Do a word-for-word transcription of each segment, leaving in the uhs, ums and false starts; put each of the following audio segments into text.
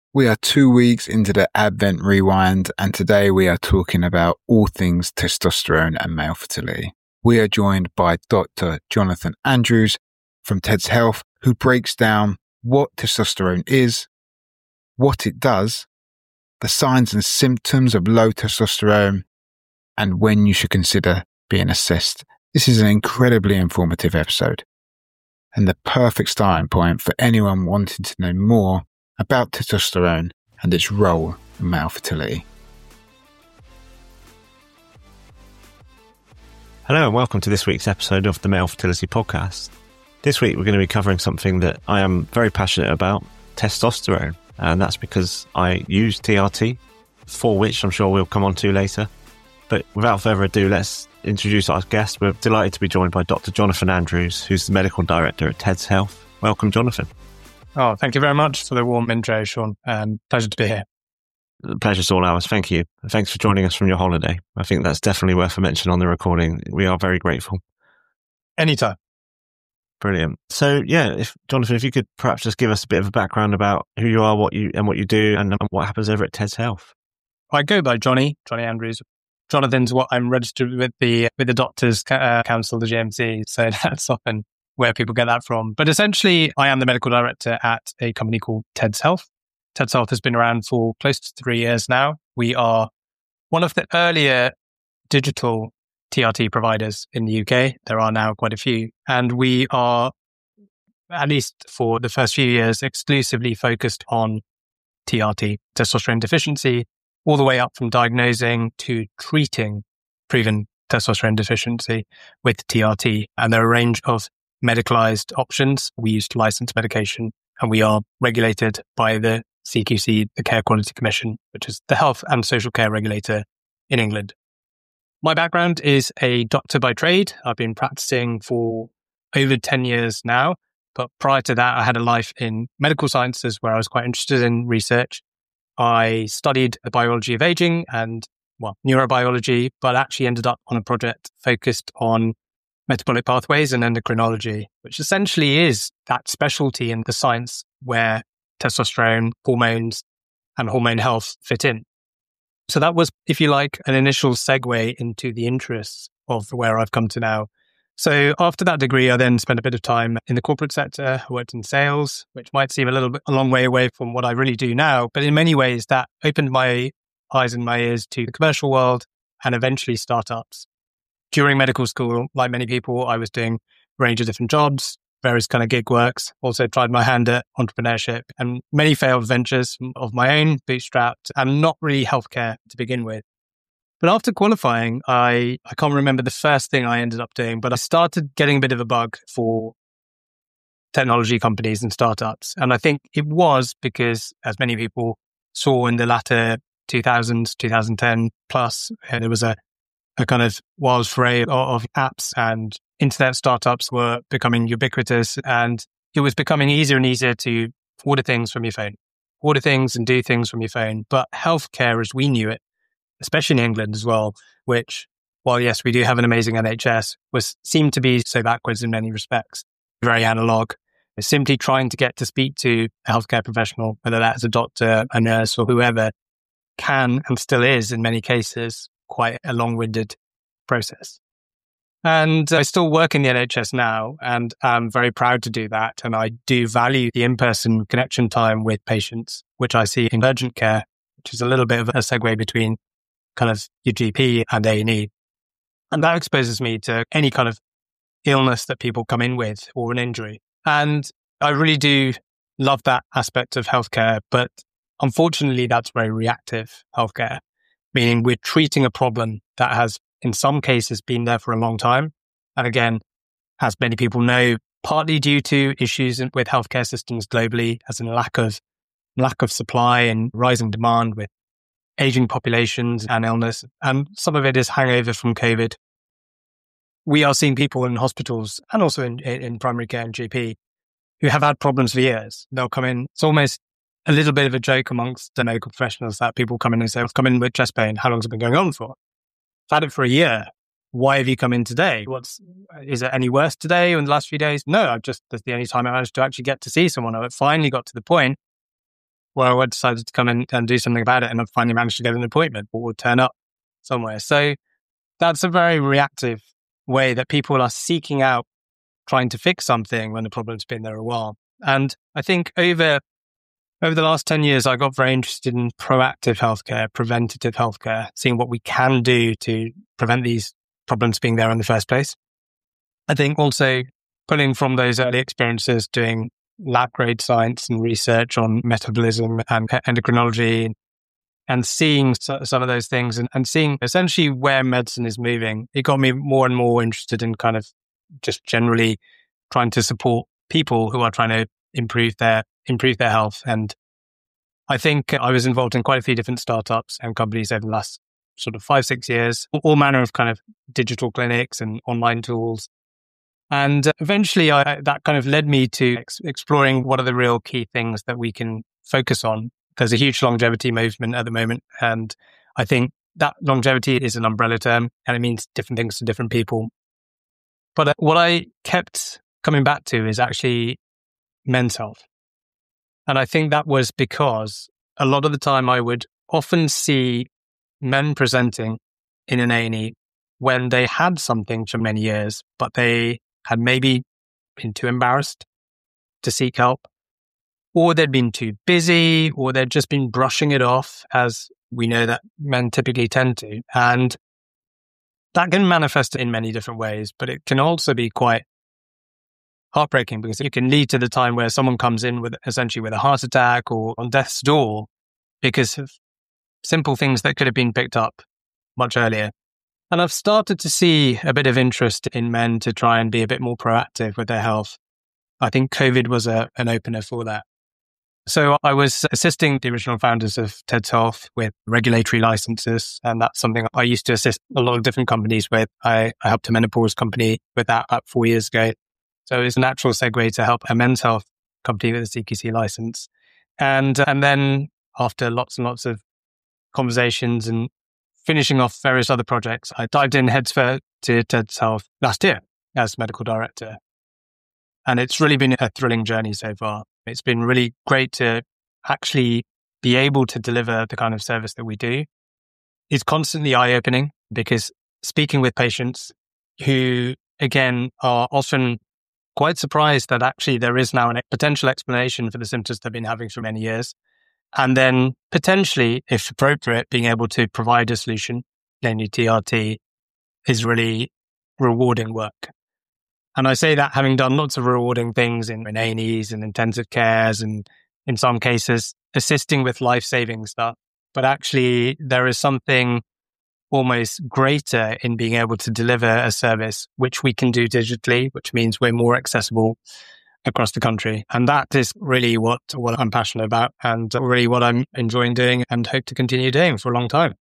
We are two weeks into the Advent Rewind, and today we are talking about all things testosterone and male fertility. We are joined by Doctor Jonathan Andrews from TEDS Health, who breaks down what testosterone is, what it does, the signs and symptoms of low testosterone, and when you should consider being assessed. This is an incredibly informative episode and the perfect starting point for anyone wanting to know more about testosterone and its role in male fertility. Hello and welcome to this week's episode of the Male Fertility Podcast. This week we're going to be covering something that I am very passionate about, testosterone. And that's because I use T R T, for which I'm sure we'll come on to later. But without further ado, let's introduce our guest. We're delighted to be joined by Doctor Jonathan Andrews, who's the Medical Director at TEDS Health. Welcome, Jonathan. Oh, thank you very much for the warm intro, Sean. Um, pleasure to be here. The pleasure's all ours. Thank you. Thanks for joining us from your holiday. I think that's definitely worth a mention on the recording. We are very grateful. Anytime. Brilliant. So, yeah, if Jonathan, if you could perhaps just give us a bit of a background about who you are, what you and what you do, and what happens over at TEDS Health. I go by Johnny, Johnny Andrews. Jonathan's what I'm registered with the with the Doctors uh, Council, the G M C. So that's often where people get that from. But essentially, I am the medical director at a company called TEDS Health. TEDS Health has been around for close to three years now. We are one of the earlier digital T R T providers in the U K. There are now quite a few. And we are, at least for the first few years, exclusively focused on T R T, testosterone deficiency, all the way up from diagnosing to treating proven testosterone deficiency with T R T. And there are a range of medicalized options. We use licensed medication, and we are regulated by the C Q C, the Care Quality Commission, which is the health and social care regulator in England. My background is a doctor by trade. I've been practicing for over ten years now. But prior to that, I had a life in medical sciences where I was quite interested in research. I studied the biology of aging and, well, neurobiology, but actually ended up on a project focused on metabolic pathways and endocrinology, which essentially is that specialty in the science where testosterone, hormones, and hormone health fit in. So that was, if you like, an initial segue into the interests of where I've come to now. So after that degree, I then spent a bit of time in the corporate sector. I worked in sales, which might seem a little bit a long way away from what I really do now. But in many ways, that opened my eyes and my ears to the commercial world and eventually startups. During medical school, like many people, I was doing a range of different jobs, various kind of gig works, also tried my hand at entrepreneurship and many failed ventures of my own, bootstrapped, and not really healthcare to begin with. But after qualifying, I, I can't remember the first thing I ended up doing, but I started getting a bit of a bug for technology companies and startups. And I think it was because, as many people saw in the latter two thousands, twenty ten plus, there was a a kind of wild foray of apps, and internet startups were becoming ubiquitous, and it was becoming easier and easier to order things from your phone, order things and do things from your phone. But healthcare as we knew it, especially in England as well, which, while yes, we do have an amazing N H S, was seemed to be so backwards in many respects, very analog. Simply trying to get to speak to a healthcare professional, whether that's a doctor, a nurse, or whoever, can and still is in many cases quite a long-winded process. And I still work in the N H S now, and I'm very proud to do that. And I do value the in-person connection time with patients, which I see in urgent care, which is a little bit of a segue between kind of your G P and A and E. And that exposes me to any kind of illness that people come in with or an injury. And I really do love that aspect of healthcare, but unfortunately, that's very reactive healthcare. Meaning we're treating a problem that has, in some cases, been there for a long time. And again, as many people know, partly due to issues with healthcare systems globally, as in lack of lack of supply and rising demand with aging populations and illness. And some of it is hangover from COVID. We are seeing people in hospitals and also in, in primary care and G P who have had problems for years. They'll come in. It's almost a little bit of a joke amongst the medical professionals that people come in and say, I've come in with chest pain. How long has it been going on for? I've had it for a year. Why have you come in today? What's, is it any worse today or in the last few days? No, I've just, that's the only time I managed to actually get to see someone. I finally got to the point where I decided to come in and do something about it, and I finally managed to get an appointment or turn up somewhere. So that's a very reactive way that people are seeking out trying to fix something when the problem's been there a while. And I think over over the last ten years, I got very interested in proactive healthcare, preventative healthcare, seeing what we can do to prevent these problems being there in the first place. I think also pulling from those early experiences, doing lab grade science and research on metabolism and endocrinology, and seeing so, some of those things and, and seeing essentially where medicine is moving, it got me more and more interested in kind of just generally trying to support people who are trying to improve their improve their health. And I think I was involved in quite a few different startups and companies over the last sort of five, six years, all manner of kind of digital clinics and online tools. And eventually I, that kind of led me to ex- exploring what are the real key things that we can focus on. There's a huge longevity movement at the moment. And I think that longevity is an umbrella term and it means different things to different people. But what I kept coming back to is actually men's health. And I think that was because a lot of the time I would often see men presenting in an A and E when they had something for many years, but they had maybe been too embarrassed to seek help, or they'd been too busy, or they'd just been brushing it off, as we know that men typically tend to. And that can manifest in many different ways, but it can also be quite heartbreaking because it can lead to the time where someone comes in with essentially with a heart attack or on death's door because of simple things that could have been picked up much earlier. And I've started to see a bit of interest in men to try and be a bit more proactive with their health. I think COVID was a, an opener for that. So I was assisting the original founders of TEDS Health with regulatory licenses. And that's something I used to assist a lot of different companies with. I, I helped a menopause company with that about four years ago. So it's a natural segue to help a men's health company with a C Q C license. And, and then after lots and lots of conversations and finishing off various other projects, I dived in headsfirst to TEDS Health last year as medical director. And it's really been a thrilling journey so far. It's been really great to actually be able to deliver the kind of service that we do. It's constantly eye-opening because speaking with patients who, again, are often quite surprised that actually there is now a potential explanation for the symptoms they've been having for many years. And then potentially, if appropriate, being able to provide a solution, namely T R T, is really rewarding work. And I say that having done lots of rewarding things in, in A and Es and intensive cares and in some cases assisting with life-saving stuff. But actually there is something almost greater in being able to deliver a service which we can do digitally, which means we're more accessible across the country. And that is really what, what I'm passionate about and really what I'm enjoying doing and hope to continue doing for a long time.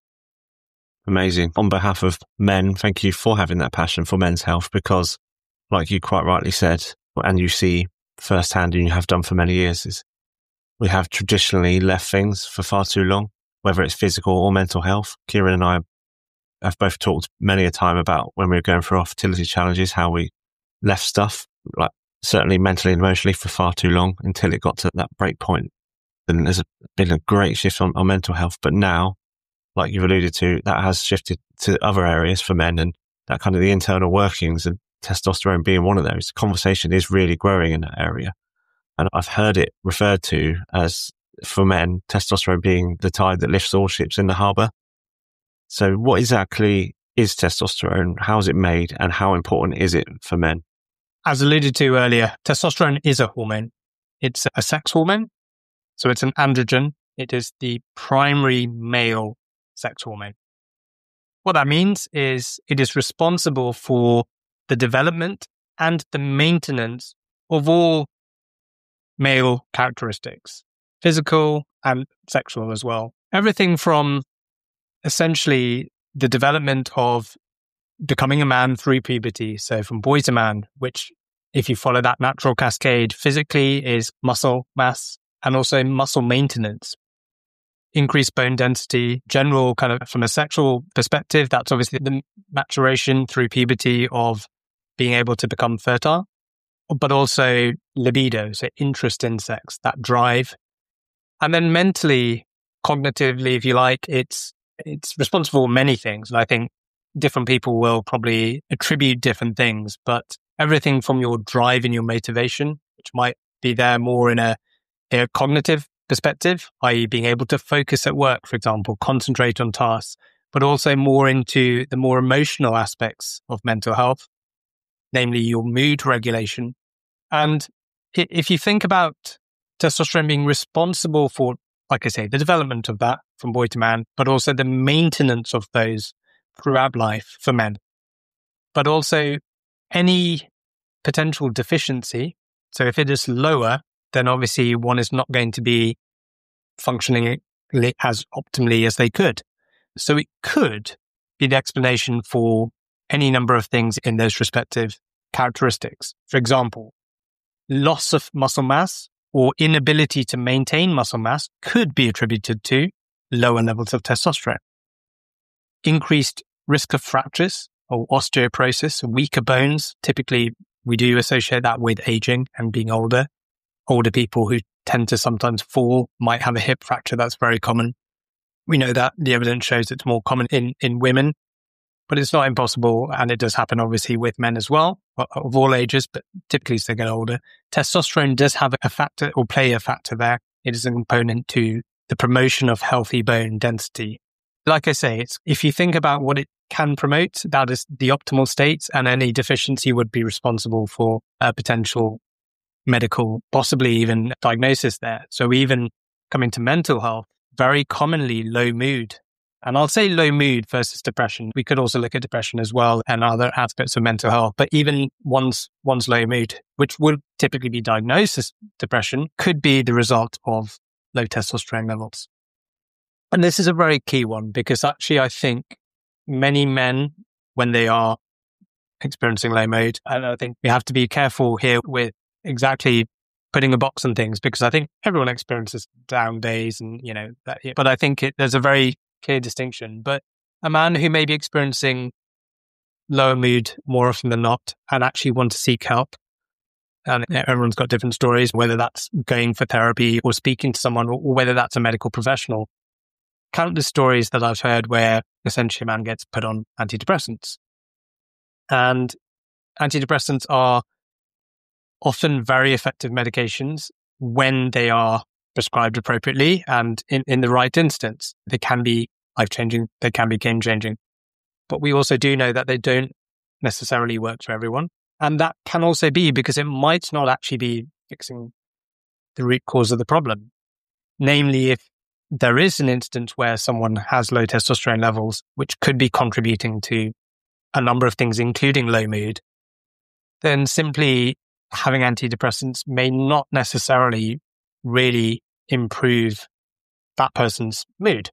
Amazing. On behalf of men, thank you for having that passion for men's health because, like you quite rightly said, and you see firsthand and you have done for many years, is we have traditionally left things for far too long, whether it's physical or mental health. Kieran and I have both talked many a time about when we were going through our fertility challenges, how we left stuff, like certainly mentally and emotionally, for far too long until it got to that break point. And there's been a great shift on, on mental health. But now, like you've alluded to, that has shifted to other areas for men and that kind of the internal workings and testosterone being one of those. The conversation is really growing in that area. And I've heard it referred to as, for men, testosterone being the tide that lifts all ships in the harbour. So what exactly is testosterone? How is it made? And how important is it for men? As alluded to earlier, testosterone is a hormone. It's a sex hormone. So it's an androgen. It is the primary male sex hormone. What that means is it is responsible for the development and the maintenance of all male characteristics, physical and sexual as well. Everything from essentially the development of becoming a man through puberty, so from boy to man, which if you follow that natural cascade physically is muscle mass and also muscle maintenance, increased bone density, general kind of from a sexual perspective, that's obviously the maturation through puberty of being able to become fertile, but also libido, so interest in sex, that drive, And then mentally, cognitively, if you like, it's it's responsible for many things. And I think different people will probably attribute different things, but everything from your drive and your motivation, which might be there more in a, in a cognitive perspective, that is being able to focus at work, for example, concentrate on tasks, but also more into the more emotional aspects of mental health, namely your mood regulation. And if you think about testosterone being responsible for, like I say, the development of that from boy to man, but also the maintenance of those throughout life for men, but also any potential deficiency. So if it is lower, then obviously one is not going to be functioning as optimally as they could. So it could be the explanation for any number of things in those respective characteristics. For example, loss of muscle mass or inability to maintain muscle mass could be attributed to lower levels of testosterone. Increased risk of fractures or osteoporosis, weaker bones. Typically, we do associate that with aging and being older. Older people who tend to sometimes fall might have a hip fracture. That's very common. We know that the evidence shows it's more common in, in women, but it's not impossible. And it does happen, obviously, with men as well, of all ages, but typically as they get older. Testosterone does have a factor or play a factor there. It is a component to the promotion of healthy bone density. Like I say, it's, if you think about what it can promote, that is the optimal state, and any deficiency would be responsible for a potential medical, possibly even diagnosis there. So even coming to mental health, very commonly low mood. And I'll say low mood versus depression. We could also look at depression as well and other aspects of mental health. But even one's, one's low mood, which would typically be diagnosed as depression, could be the result of low testosterone levels. And this is a very key one, because actually I think many men, when they are experiencing low mood, and I think we have to be careful here with exactly putting a box on things, because I think everyone experiences down days and, you know, that, but I think it, there's a very clear distinction. But a man who may be experiencing lower mood more often than not and actually want to seek help, and everyone's got different stories, whether that's going for therapy or speaking to someone, or whether that's a medical professional. Countless stories that I've heard where essentially a man gets put on antidepressants. And antidepressants are often very effective medications when they are prescribed appropriately and in, in the right instance. They can be life-changing, they can be game-changing. But we also do know that they don't necessarily work for everyone. And that can also be because it might not actually be fixing the root cause of the problem. Namely, if there is an instance where someone has low testosterone levels, which could be contributing to a number of things, including low mood, then simply having antidepressants may not necessarily really improve that person's mood.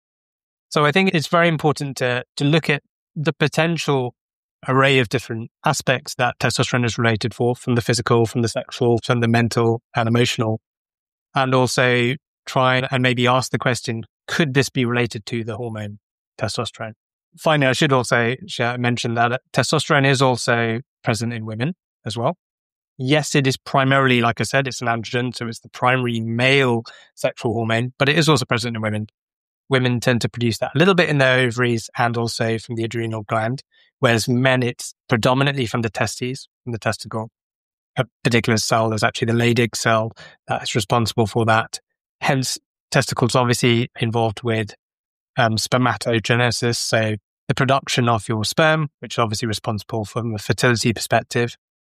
So I think it's very important to, to look at the potential array of different aspects that testosterone is related for, from the physical, from the sexual, from the mental and emotional, and also try and maybe ask the question, could this be related to the hormone testosterone? Finally, I should also mention that testosterone is also present in women as well. Yes, it is primarily, like I said, it's an androgen, so it's the primary male sexual hormone, but it is also present in women. Women tend to produce that a little bit in their ovaries and also from the adrenal gland, whereas men, it's predominantly from the testes, from the testicle. A particular cell is actually the Leydig cell that is responsible for that. Hence, testicles obviously involved with um, spermatogenesis, so the production of your sperm, which is obviously responsible from a fertility perspective.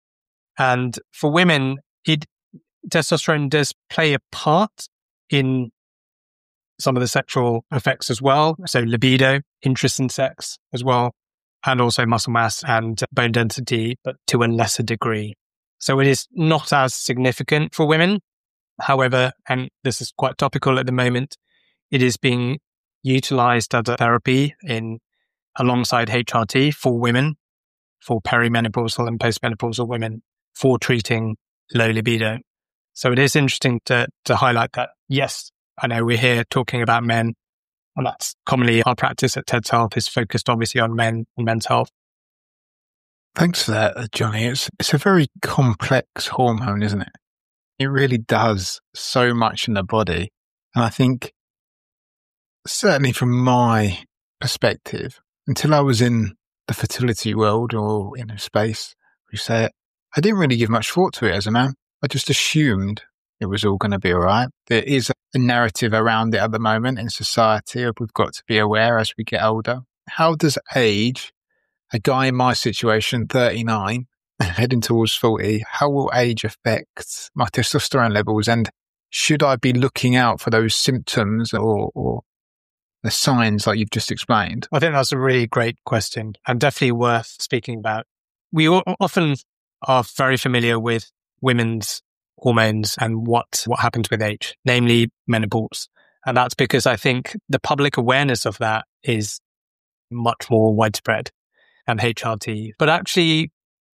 And for women, it, testosterone does play a part in some of the sexual effects as well. So libido, interest in sex as well, and also muscle mass and bone density, but to a lesser degree. So it is not as significant for women. However, and this is quite topical at the moment, it is being utilized as a therapy in alongside H R T for women, for perimenopausal and postmenopausal women, for treating low libido. So it is interesting to, to highlight that, yes, I know we're here talking about men, and that's commonly our practice at TEDS Health is focused obviously on men and men's health. Thanks for that, Johnny. It's, it's a very complex hormone, isn't it? It really does so much in the body. And I think, certainly from my perspective, until I was in the fertility world or in a space, we say it, I didn't really give much thought to it as a man. I just assumed it was all going to be all right. There is a narrative around it at the moment in society of we've got to be aware as we get older. How does age, a guy in my situation, thirty-nine, heading towards forty, how will age affect my testosterone levels? And should I be looking out for those symptoms or, or the signs like you've just explained? I think that's a really great question and definitely worth speaking about. We often are very familiar with women's hormones and what, what happens with age, namely menopause. And that's because I think the public awareness of that is much more widespread than H R T. But actually,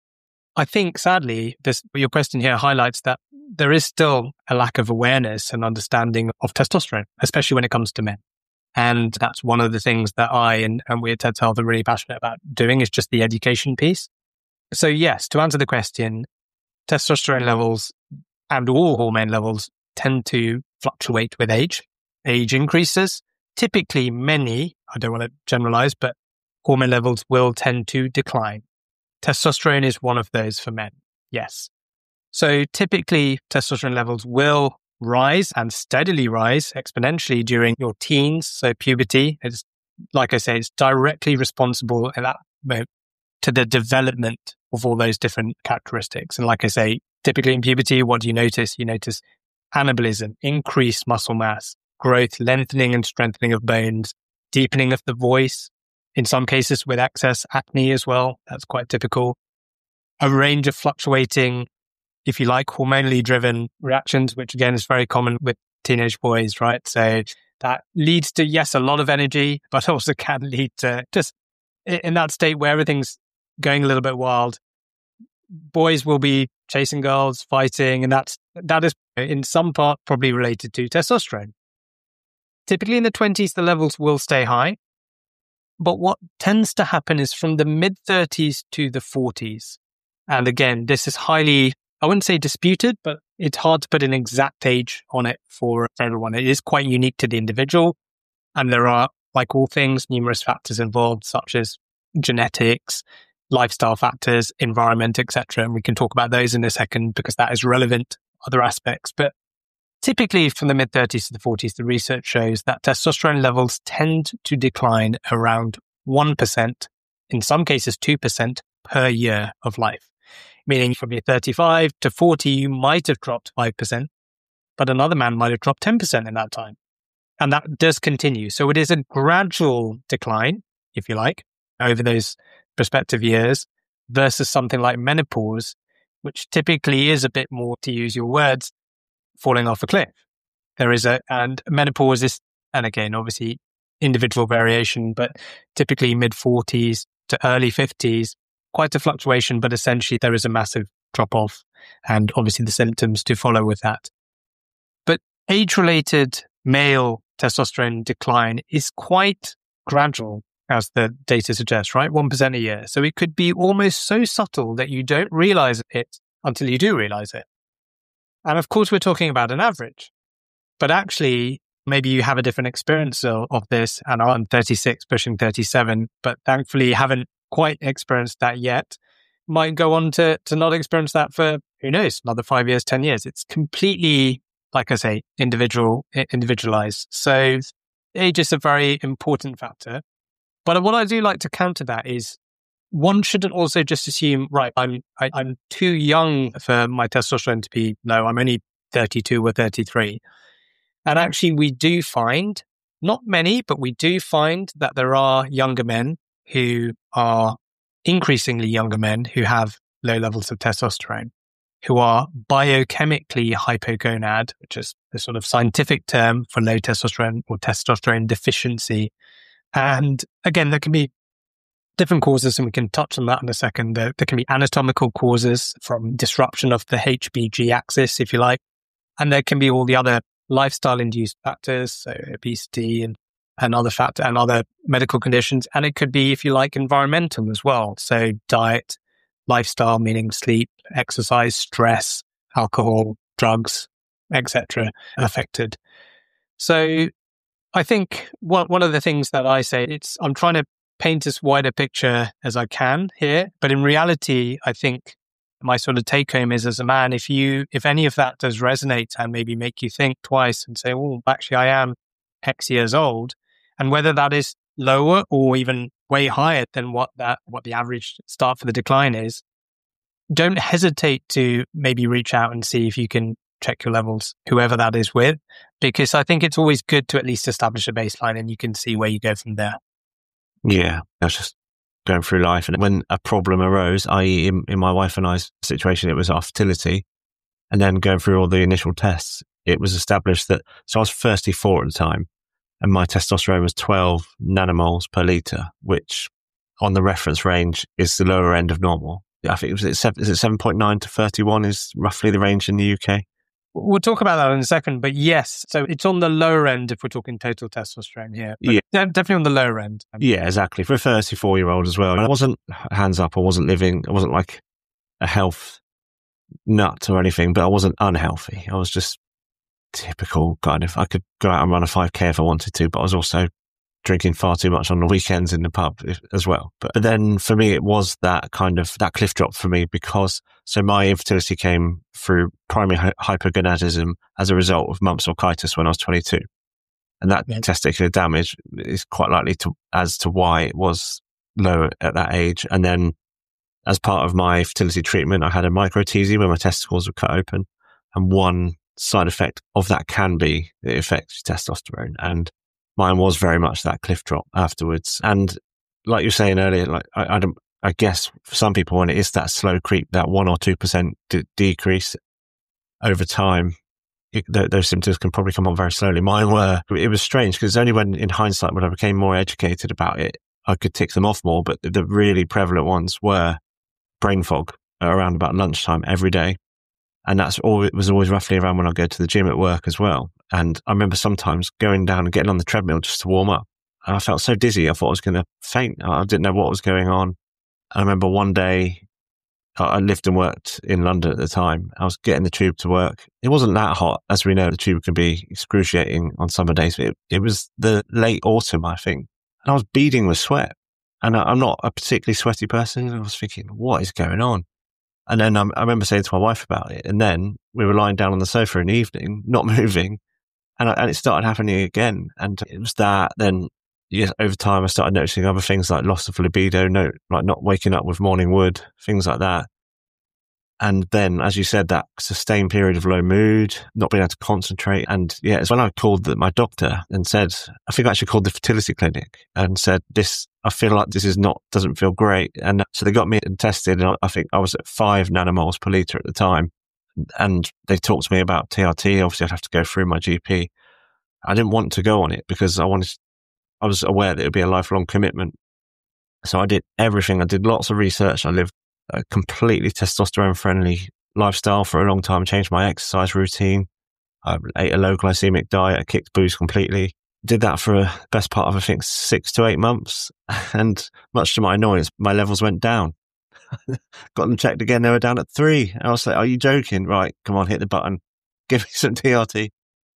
I think sadly, this, your question here highlights that there is still a lack of awareness and understanding of testosterone, especially when it comes to men. And that's one of the things that I and, and we at TEDS Health are really passionate about doing, is just the education piece. So yes, to answer the question, testosterone levels and all hormone levels tend to fluctuate with age. Age increases. Typically, many, I don't want to generalize, but hormone levels will tend to decline. Testosterone is one of those for men, yes. So typically, testosterone levels will rise and steadily rise exponentially during your teens. So puberty is, like I say, it's directly responsible in that moment to the development of all those different characteristics. And like I say, typically in puberty, what do you notice? You notice anabolism, increased muscle mass, growth, lengthening and strengthening of bones, deepening of the voice, in some cases with excess acne as well. That's quite typical. A range of fluctuating, if you like, hormonally driven reactions, which again is very common with teenage boys, right? So that leads to, yes, a lot of energy, but also can lead to just in that state where everything's going a little bit wild. Boys will be chasing girls, fighting, and that's that is in some part probably related to testosterone. Typically in the twenties, the levels will stay high. But what tends to happen is from the mid-thirties to the forties. And again, this is highly, I wouldn't say disputed, but it's hard to put an exact age on it for everyone. It is quite unique to the individual. And there are, like all things, numerous factors involved, such as genetics, lifestyle factors, environment, et cetera. And we can talk about those in a second because that is relevant to other aspects. But typically from the mid-thirties to the forties, the research shows that testosterone levels tend to decline around one percent, in some cases two percent per year of life. Meaning from your thirty-five to forty, you might have dropped five percent, but another man might have dropped ten percent in that time. And that does continue. So it is a gradual decline, if you like, over those prospective years versus something like menopause, which typically is a bit more, to use your words, falling off a cliff. There is a, and menopause is, and again, obviously individual variation, but typically mid forties to early fifties, quite a fluctuation, but essentially there is a massive drop off and obviously the symptoms to follow with that. But age-related male testosterone decline is quite gradual, as the data suggests, right? one percent a year. So it could be almost so subtle that you don't realize it until you do realize it. And of course, we're talking about an average, but actually, maybe you have a different experience of, of this. And I'm thirty-six, pushing thirty-seven, but thankfully haven't quite experienced that yet. Might go on to, to not experience that for, who knows, another five years, ten years. It's completely, like I say, individual, individualized. So age is a very important factor. But what I do like to counter that is one shouldn't also just assume, right, I'm I, I'm too young for my testosterone to be low. I'm only thirty-two or thirty-three. And actually, we do find, not many, but we do find that there are younger men who are increasingly younger men who have low levels of testosterone, who are biochemically hypogonad, which is the sort of scientific term for low testosterone or testosterone deficiency. And again, there can be different causes, and we can touch on that in a second. There, there can be anatomical causes from disruption of the H B G axis, if you like. And there can be all the other lifestyle-induced factors, so obesity and, and other factors and other medical conditions. And it could be, if you like, environmental as well. So diet, lifestyle, meaning sleep, exercise, stress, alcohol, drugs, et cetera, affected. So I think one one of the things that I say, it's I'm trying to paint as wide a picture as I can here. But in reality, I think my sort of take home is, as a man, if you, if any of that does resonate and maybe make you think twice and say, oh, actually I am X years old, and whether that is lower or even way higher than what that, what the average start for the decline is, don't hesitate to maybe reach out and see if you can check your levels, whoever that is with, because I think it's always good to at least establish a baseline and you can see where you go from there. Yeah, I was just going through life, and when a problem arose, that is in, in my wife and I's situation, it was our fertility, and then going through all the initial tests, it was established that, so I was thirty-four at the time, and my testosterone was twelve nanomoles per litre, which on the reference range is the lower end of normal. I think it was, is it seven point nine to thirty-one is roughly the range in the U K? We'll talk about that in a second, but yes, so it's on the lower end if we're talking total testosterone here. But yeah, definitely on the lower end. Yeah, exactly. For a thirty-four-year-old as well. I wasn't, hands up, I wasn't living, I wasn't like a health nut or anything, but I wasn't unhealthy. I was just typical kind of, I could go out and run a five K if I wanted to, but I was also drinking far too much on the weekends in the pub as well. But, but then for me, it was that kind of, that cliff drop for me, because so my infertility came through primary hy- hypogonadism as a result of mumps orchitis when I was twenty-two. And that yeah. testicular damage is quite likely to, as to why it was low at that age. And then as part of my fertility treatment, I had a microtesia where my testicles were cut open. And one side effect of that can be it affects testosterone. And mine was very much that cliff drop afterwards. And like you were saying earlier, like I, I, don't, I guess for some people, when it is that slow creep, that one or two percent d- decrease over time, it, th- those symptoms can probably come on very slowly. Mine were, it was strange because only when in hindsight, when I became more educated about it, I could tick them off more. But the, the really prevalent ones were brain fog around about lunchtime every day. And that's all, it was always roughly around when I go to the gym at work as well. And I remember sometimes going down and getting on the treadmill just to warm up. And I felt so dizzy, I thought I was going to faint. I didn't know what was going on. I remember one day, I lived and worked in London at the time. I was getting the tube to work. It wasn't that hot. As we know, the tube can be excruciating on summer days. But it, it was the late autumn, I think. And I was beading with sweat. And I, I'm not a particularly sweaty person. I was thinking, what is going on? And then um, I remember saying to my wife about it. And then we were lying down on the sofa in the evening, not moving. And, I, and it started happening again. And it was that. Then yes, over time, I started noticing other things like loss of libido, no, like not waking up with morning wood, things like that. And then, as you said, that sustained period of low mood, not being able to concentrate. And yeah, it's when I called the, my doctor and said, I think I actually called the fertility clinic and said, this, I feel like this is not, doesn't feel great. And so they got me and tested, and I think I was at five nanomoles per litre at the time. And they talked to me about T R T. Obviously, I'd have to go through my G P. I didn't want to go on it because I wanted, I was aware that it would be a lifelong commitment. So I did everything. I did lots of research. I lived a completely testosterone-friendly lifestyle for a long time, changed my exercise routine. I ate a low glycemic diet. I kicked booze completely. Did that for a best part of, I think, six to eight months. And much to my annoyance, my levels went down. Got them checked again. They were down at three. I was like, are you joking? Right, come on, hit the button. Give me some T R T.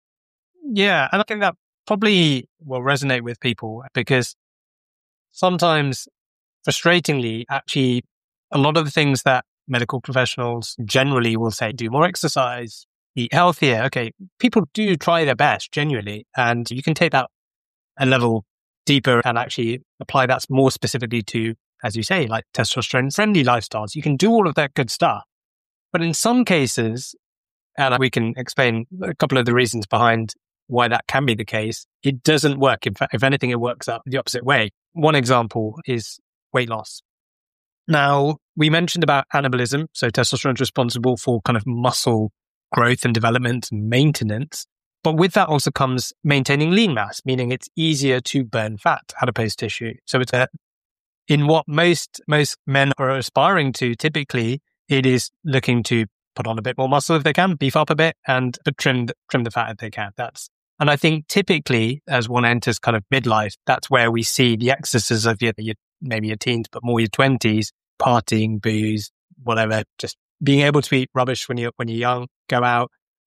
Yeah, and I think that probably will resonate with people because sometimes, frustratingly, actually, a lot of the things that medical professionals generally will say, do more exercise, eat healthier. Okay, people do try their best, genuinely. And you can take that a level deeper and actually apply that more specifically to, as you say, like testosterone-friendly lifestyles. You can do all of that good stuff. But in some cases, and we can explain a couple of the reasons behind why that can be the case, it doesn't work. In fact, if anything, it works out the opposite way. One example is weight loss. Now, we mentioned about anabolism. So testosterone is responsible for kind of muscle growth and development and maintenance. But with that also comes maintaining lean mass, meaning it's easier to burn fat, adipose tissue. So it's a, in what most most men are aspiring to, typically, it is looking to put on a bit more muscle if they can, beef up a bit, and but trim, trim the fat if they can. That's And I think typically, as one enters kind of midlife, that's where we see the excesses of your, your maybe your teens, but more your twenties, partying, booze, whatever, just being able to eat rubbish when you're when you're young, go out.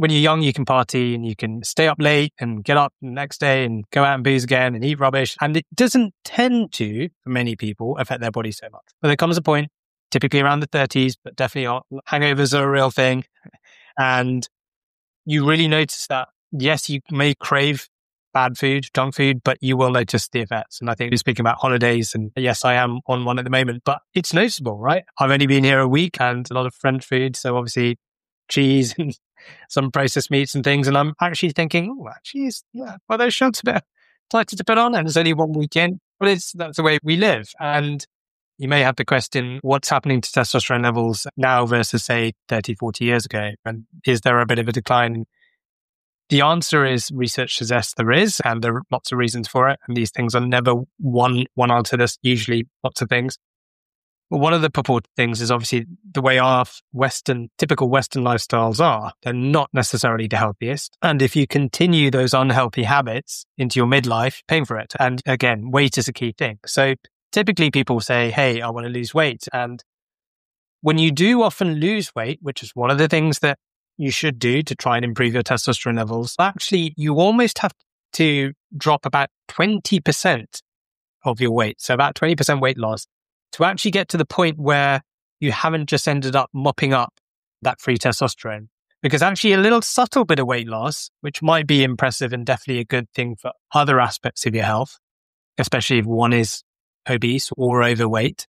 when you're young, you can party and you can stay up late and get up the next day and go out and booze again and eat rubbish. And it doesn't tend to, for many people, affect their body so much. But there comes a point, typically around the thirties, but definitely not. Hangovers are a real thing. And you really notice that, yes, you may crave bad food, junk food, but you will notice the effects. And I think you're speaking about holidays, and yes, I am on one at the moment, but it's noticeable, right? I've only been here a week and a lot of French food. So obviously cheese and some processed meats and things. And I'm actually thinking, oh, actually, yeah, well, those shirts are a bit tighter to put on and it's only one weekend. But it's that's the way we live. And you may have the question, what's happening to testosterone levels now versus, say, thirty, forty years ago? And is there a bit of a decline? The answer is research suggests there is, and there are lots of reasons for it. And these things are never one, one answer. There's usually lots of things. But one of the purported things is obviously the way our Western, typical Western lifestyles are. They're not necessarily the healthiest. And if you continue those unhealthy habits into your midlife, paying for it. And again, weight is a key thing. So typically people say, hey, I want to lose weight. And when you do often lose weight, which is one of the things that you should do to try and improve your testosterone levels, actually, you almost have to drop about twenty percent of your weight. So about twenty percent weight loss to actually get to the point where you haven't just ended up mopping up that free testosterone. Because actually a little subtle bit of weight loss, which might be impressive and definitely a good thing for other aspects of your health, especially if one is obese or overweight,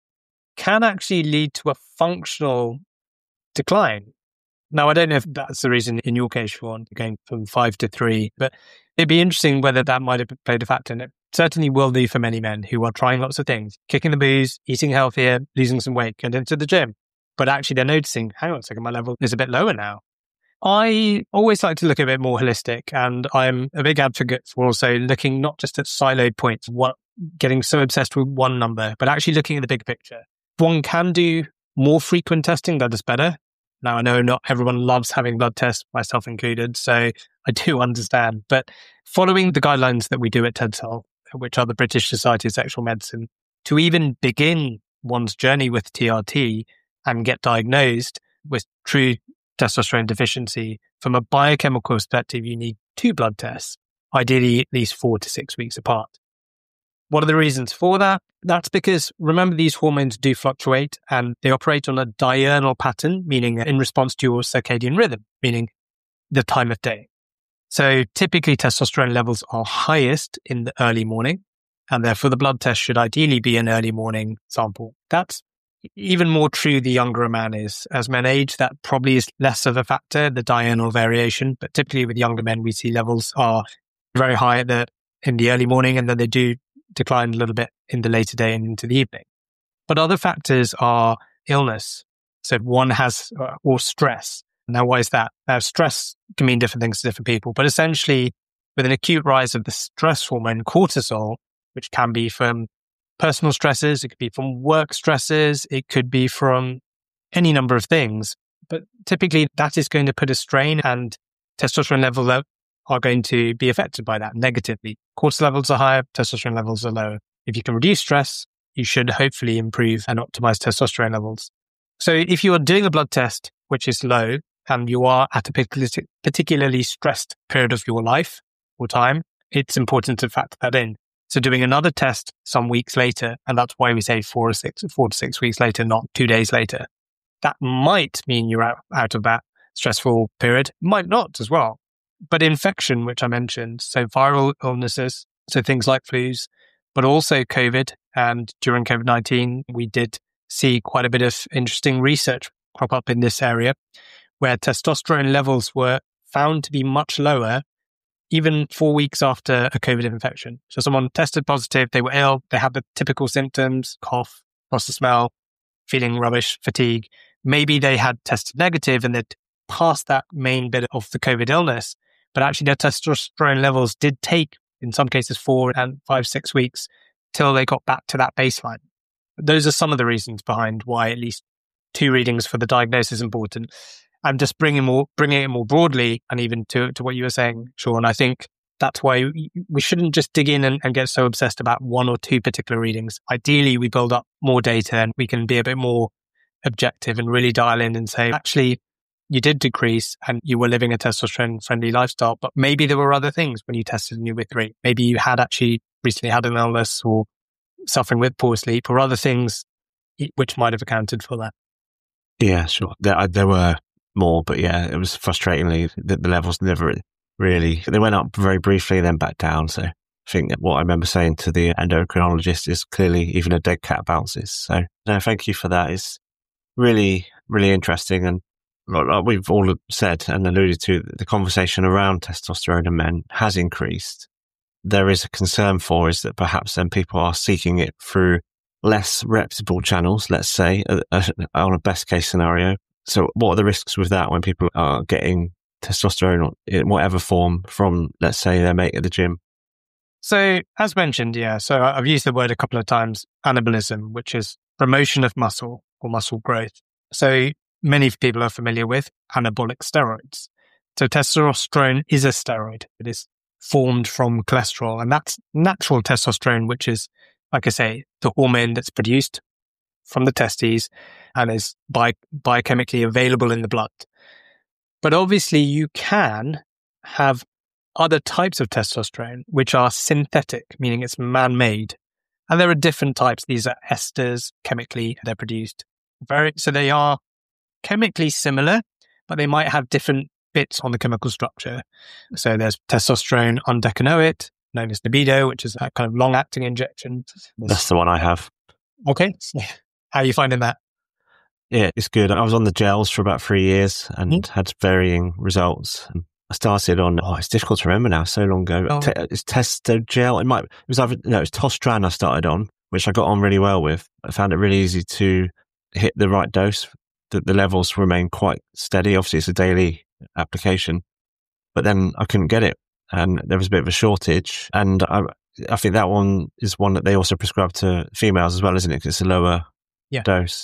can actually lead to a functional decline. Now, I don't know if that's the reason in your case, Sean, going from five to three, but it'd be interesting whether that might have played a factor in it. Certainly will do for many men who are trying lots of things, kicking the booze, eating healthier, losing some weight, going into the gym. But actually they're noticing, hang on a second, my level is a bit lower now. I always like to look a bit more holistic, and I'm a big advocate for also looking not just at siloed points, what, getting so obsessed with one number, but actually looking at the big picture. If one can do more frequent testing, that is better. Now, I know not everyone loves having blood tests, myself included, so I do understand. But following the guidelines that we do at TEDS Health, which are the British Society of Sexual Medicine, to even begin one's journey with T R T and get diagnosed with true testosterone deficiency, from a biochemical perspective, you need two blood tests, ideally at least four to six weeks apart. What are the reasons for that? That's because, remember, these hormones do fluctuate and they operate on a diurnal pattern, meaning in response to your circadian rhythm, meaning the time of day. So typically testosterone levels are highest in the early morning, and therefore the blood test should ideally be an early morning sample. That's even more true the younger a man is. As men age, that probably is less of a factor, the diurnal variation, but typically with younger men, we see levels are very high at the, in the early morning, and then they do decline a little bit in the later day and into the evening. But other factors are illness. So if one has, uh, or stress. Now, why is that? Now, stress can mean different things to different people, but essentially with an acute rise of the stress hormone cortisol, which can be from personal stresses, it could be from work stresses, it could be from any number of things. But typically that is going to put a strain, and testosterone levels are going to be affected by that negatively. Cortisol levels are higher, testosterone levels are lower. If you can reduce stress, you should hopefully improve and optimize testosterone levels. So if you are doing a blood test, which is low, and you are at a particularly stressed period of your life or time, it's important to factor that in. So doing another test some weeks later, and that's why we say four or six, four to six weeks later, not two days later, that might mean you're out, out of that stressful period, might not as well. But infection, which I mentioned, so viral illnesses, so things like flus, but also COVID. And during COVID nineteen, we did see quite a bit of interesting research crop up in this area, where testosterone levels were found to be much lower even four weeks after a COVID infection. So someone tested positive, they were ill, they had the typical symptoms, cough, loss of smell, feeling rubbish, fatigue. Maybe they had tested negative and they'd passed that main bit of the COVID illness, but actually their testosterone levels did take, in some cases, four and five, six weeks till they got back to that baseline. Those are some of the reasons behind why at least two readings for the diagnosis is important. I'm just bringing more, bringing it more broadly, and even to, to what you were saying, Sean. I think that's why we shouldn't just dig in and, and get so obsessed about one or two particular readings. Ideally, we build up more data and we can be a bit more objective and really dial in and say, actually, you did decrease and you were living a testosterone-friendly lifestyle, but maybe there were other things when you tested and you were three. Maybe you had actually recently had an illness or suffering with poor sleep or other things which might have accounted for that. Yeah, sure. There, there were more, but yeah, it was frustratingly that the levels never really, they went up very briefly and then back down. So I think that what I remember saying to the endocrinologist is clearly even a dead cat bounces. So no, thank you for that. It's really, really interesting. And like we've all said and alluded to, the conversation around testosterone in men has increased. There is a concern for is that perhaps then people are seeking it through less reputable channels, let's say, uh, uh, on a best case scenario. So what are the risks with that when people are getting testosterone in whatever form from, let's say, their mate at the gym? So as mentioned, yeah, so I've used the word a couple of times, anabolism, which is promotion of muscle or muscle growth. So many people are familiar with anabolic steroids. So testosterone is a steroid. It is formed from cholesterol, and that's natural testosterone, which is, like I say, the hormone that's produced from the testes and is bi- biochemically available in the blood. But obviously you can have other types of testosterone, which are synthetic, meaning it's man-made. And there are different types. These are esters, chemically, they're produced. Very, so they are chemically similar, but they might have different bits on the chemical structure. So there's testosterone undecanoate, known as Libido, which is a kind of long-acting injection. There's, That's the one I have. Okay. How are you finding that? Yeah, it's good. I was on the gels for about three years and Mm-hmm. had varying results. I started on, oh, it's difficult to remember now, so long ago. Oh. Te- it's Testogel. It might, it was either, no, it was Tostran I started on, which I got on really well with. I found it really easy to hit the right dose. The, the levels remain quite steady. Obviously, it's a daily application, but then I couldn't get it. And there was a bit of a shortage. And I, I think that one is one that they also prescribe to females as well, isn't it? Because it's a lower Yeah. dose.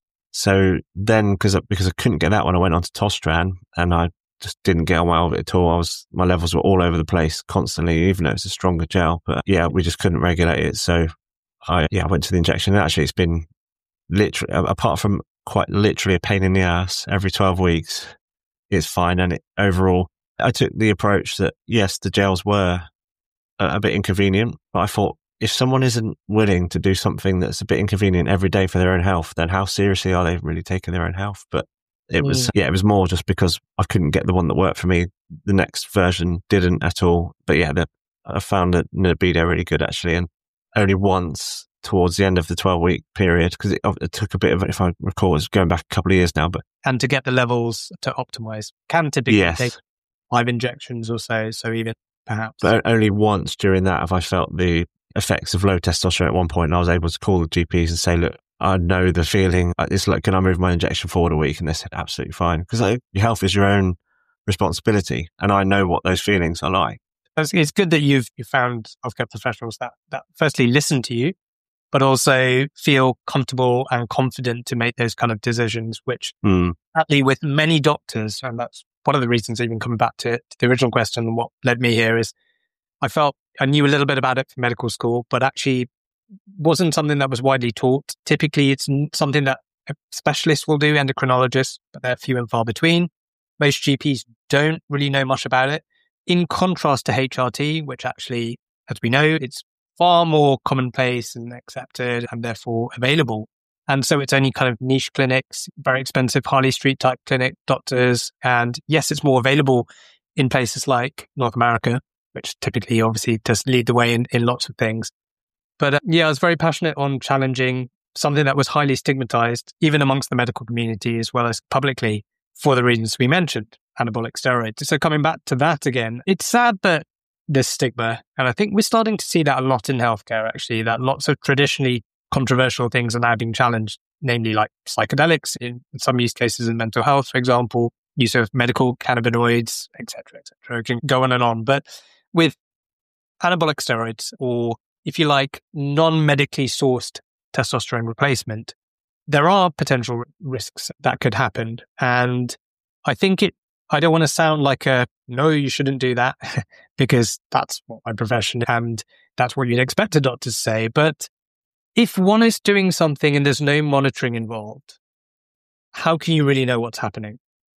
So then, because because I couldn't get that one, I went on to Tostran, and I just didn't get on well with it at all. I was my levels were all over the place constantly, even though it's a stronger gel. But yeah, we just couldn't regulate it. So I yeah I went to the injection. And actually, it's been literally, apart from quite literally a pain in the ass every twelve weeks, it's fine. And it, overall, I took the approach that yes, the gels were a, a bit inconvenient, but I thought, if someone isn't willing to do something that's a bit inconvenient every day for their own health, then how seriously are they really taking their own health? But it Mm. was, yeah, it was more just because I couldn't get the one that worked for me. The next version didn't at all. But yeah, the, I found that Libido really good actually. And only once towards the end of the twelve week period, because it, it took a bit of, if I recall, it's going back a couple of years now. But And to get the levels to optimize can typically yes, take five injections or so. So even perhaps. but only once during that have I felt the effects of low testosterone at one point, and I was able to call the G Ps and say, look, I know the feeling. It's like, can I move my injection forward a week? And they said, absolutely fine. Because like, your health is your own responsibility. And I know what those feelings are like. It's, it's good that you've you found healthcare professionals that, that firstly listen to you, but also feel comfortable and confident to make those kind of decisions, which Mm. actually with many doctors, and that's one of the reasons even coming back to, to the original question, and what led me here is I felt I knew a little bit about it from medical school, but actually wasn't something that was widely taught. Typically, it's something that specialists will do, endocrinologists, but they're few and far between. Most G Ps don't really know much about it. In contrast to H R T, which actually, as we know, it's far more commonplace and accepted and therefore available. And so it's only kind of niche clinics, very expensive Harley Street type clinic doctors. And yes, it's more available in places like North America, which typically obviously does lead the way in, in lots of things. But uh, yeah, I was very passionate on challenging something that was highly stigmatized, even amongst the medical community as well as publicly, for the reasons we mentioned, anabolic steroids. So coming back to that again, it's sad that there's stigma. And I think we're starting to see that a lot in healthcare, actually, that lots of traditionally controversial things are now being challenged, namely like psychedelics in some use cases in mental health, for example, use of medical cannabinoids, et cetera, et cetera. It can go on and on. But with anabolic steroids, or if you like, non-medically sourced testosterone replacement, there are potential risks that could happen. And I think it, I don't want to sound like a, no, you shouldn't do that, because that's what my profession and that's what you'd expect a doctor to say. But if one is doing something and there's no monitoring involved, how can you really know what's happening?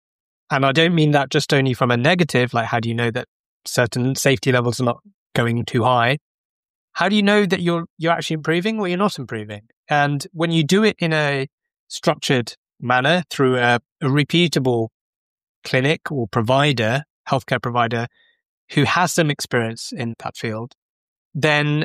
And I don't mean that just only from a negative, like how do you know that certain safety levels are not going too high? How do you know that you're you're actually improving or you're not improving? And when you do it in a structured manner through a, a reputable clinic or provider, healthcare provider who has some experience in that field, then,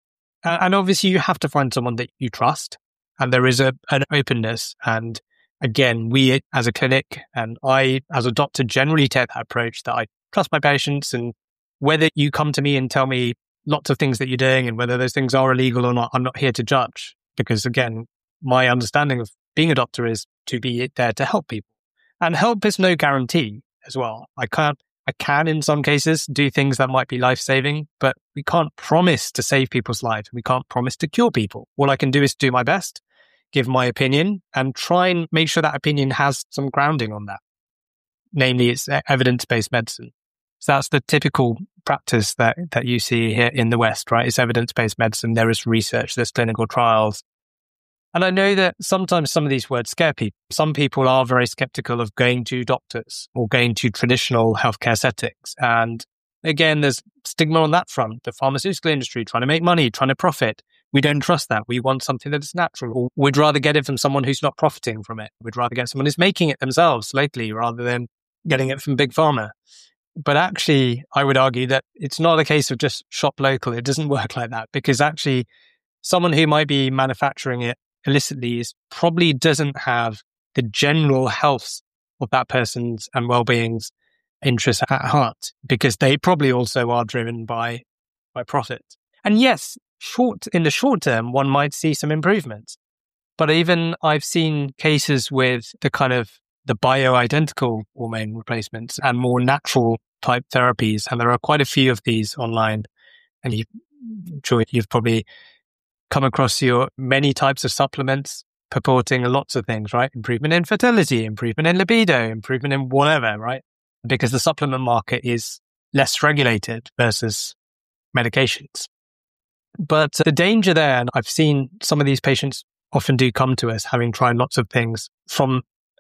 and obviously you have to find someone that you trust, and there is a an openness. And again, we as a clinic and I as a doctor generally take that approach that I trust my patients, and whether you come to me and tell me lots of things that you're doing and whether those things are illegal or not, I'm not here to judge, because again, my understanding of being a doctor is to be there to help people, and help is no guarantee as well. I can't, I can in some cases do things that might be life-saving, but we can't promise to save people's lives. We can't promise to cure people. All I can do is do my best, give my opinion, and try and make sure that opinion has some grounding on that. Namely, it's evidence-based medicine. So that's the typical practice that, that you see here in the West, right? It's evidence-based medicine. There is research, there's clinical trials. And I know that sometimes some of these words scare people. Some people are very skeptical of going to doctors or going to traditional healthcare settings. And again, there's stigma on that front. The pharmaceutical industry trying to make money, trying to profit. We don't trust that. We want something that is natural. Or we'd rather get it from someone who's not profiting from it. We'd rather get someone who's making it themselves locally rather than getting it from big pharma. But actually, I would argue that it's not a case of just shop local. It doesn't work like that, because actually someone who might be manufacturing it illicitly is probably doesn't have the general health of that person's and well-being's interests at heart, because they probably also are driven by, by profit. And yes, short in the short term, one might see some improvements. But even I've seen cases with the kind of the bioidentical hormone replacements and more natural type therapies. And there are quite a few of these online. And you, I'm sure you've probably come across your many types of supplements purporting lots of things, right? Improvement in fertility, improvement in libido, improvement in whatever, right? Because the supplement market is less regulated versus medications. But the danger there, and I've seen some of these patients often do come to us having tried lots of things from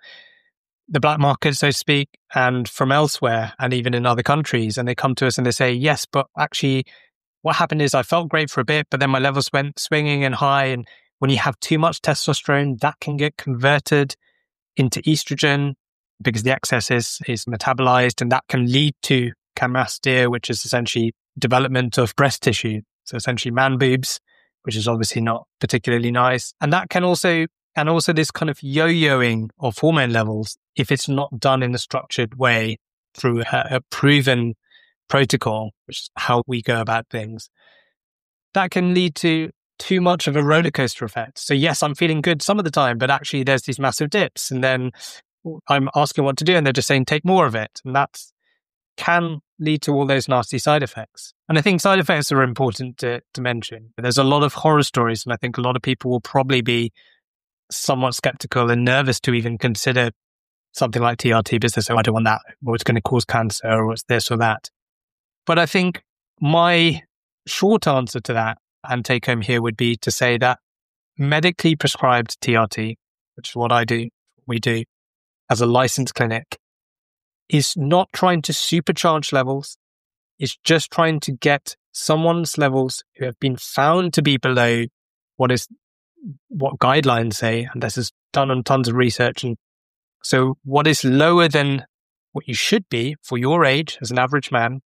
the black market, so to speak, and from elsewhere, and even in other countries. And they come to us and they say, yes, but actually what happened is I felt great for a bit, but then my levels went swinging and high. And when you have too much testosterone, that can get converted into estrogen because the excess is, is metabolized, and that can lead to camastia, which is essentially development of breast tissue. So essentially man boobs, which is obviously not particularly nice. And that can also, and also this kind of yo-yoing of hormone levels, if it's not done in a structured way through a, a proven protocol, which is how we go about things, that can lead to too much of a roller coaster effect. So yes, I'm feeling good some of the time, but actually there's these massive dips, and then I'm asking what to do and they're just saying, take more of it. And that can lead to all those nasty side effects. And I think side effects are important to, to mention. There's a lot of horror stories, and I think a lot of people will probably be somewhat skeptical and nervous to even consider something like T R T because they say, oh, I don't want that, or it's going to cause cancer, or it's this or that. But I think my short answer to that and take home here would be to say that medically prescribed T R T, which is what I do, we do as a licensed clinic, is not trying to supercharge levels. It's just trying to get someone's levels who have been found to be below what is what guidelines say, and this is done on tons of research. And so what is lower than what you should be for your age as an average man,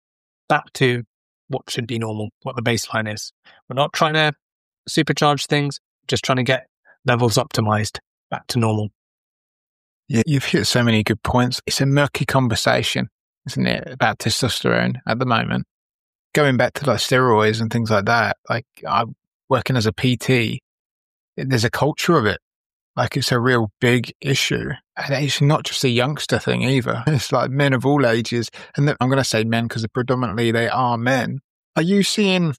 back to what should be normal, what the baseline is. We're not trying to supercharge things, just trying to get levels optimized back to normal. Yeah, you've hit so many good points. It's a murky conversation, isn't it, about testosterone at the moment. Going back to like steroids and things like that, like I'm working as a P T, there's a culture of it. Like it's a real big issue. And it's not just a youngster thing either. It's like men of all ages. And I'm going to say men because predominantly they are men. Are you seeing,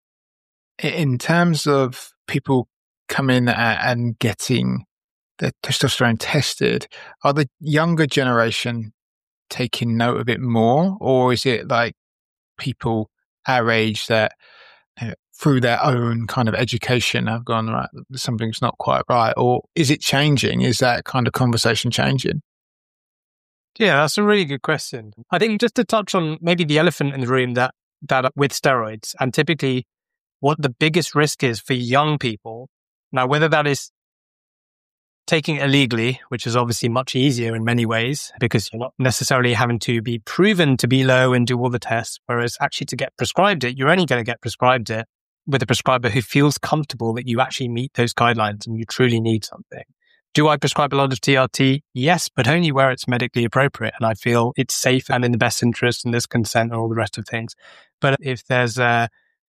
in terms of people coming and getting the testosterone tested, are the younger generation taking note of it more? Or is it like people our age that uh, through their own kind of education have gone, right, something's not quite right? Or is it changing? Is that kind of conversation changing? Yeah, that's a really good question. I think just to touch on maybe the elephant in the room that, that with steroids, and typically what the biggest risk is for young people. Now, whether that is taking it illegally, which is obviously much easier in many ways because you're not necessarily having to be proven to be low and do all the tests, whereas actually to get prescribed it, you're only going to get prescribed it with a prescriber who feels comfortable that you actually meet those guidelines and you truly need something. Do I prescribe a lot of T R T? Yes, but only where it's medically appropriate and I feel it's safe and in the best interest and there's consent and all the rest of things. But if there's a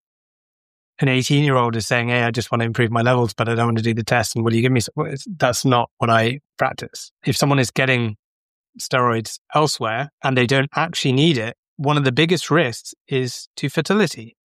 an eighteen-year-old is saying, hey, I just want to improve my levels, but I don't want to do the test. And will you give me some? That's not what I practice. If someone is getting steroids elsewhere and they don't actually need it, one of the biggest risks is to fertility.